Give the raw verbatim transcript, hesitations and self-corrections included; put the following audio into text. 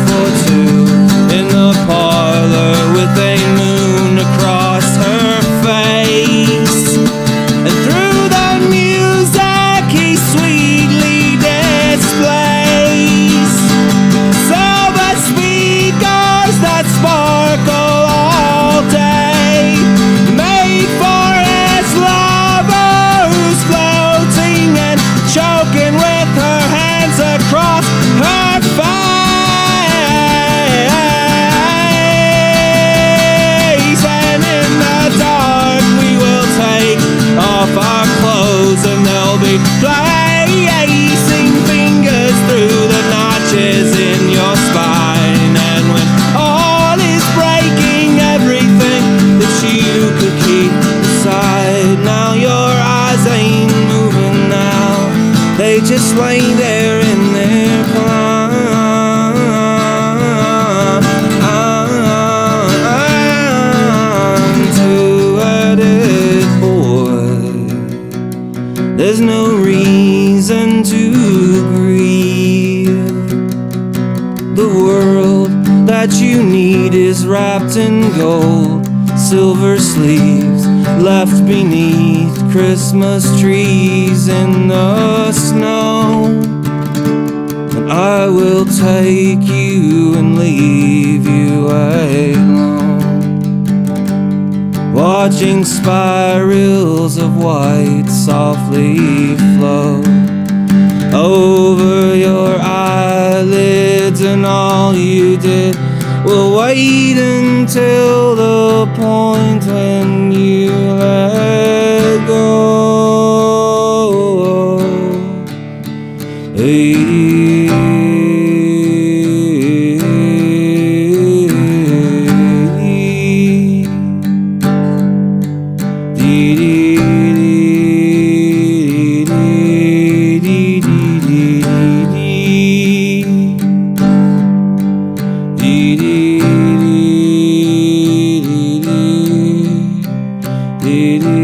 for two in the parlor with a moon across her face. And through the music he sweetly displays silver speakers that sparkle all day, made for his lover who's floating and choking with her hands across her face. And in the dark we will take off our clothes and they'll be placing fingers through the notches in your spine. And when all is breaking, everything that you could keep inside, now your eyes ain't moving now, they just lay there in their climb two-headed boy. There's no reason to grieve. The world that you need is wrapped in gold, silver sleeves left beneath Christmas trees in the snow. And I will take you and leave you alone, watching spirals of white softly flow over your eyelids, and all you did will wait until the point when you let go. Dee dee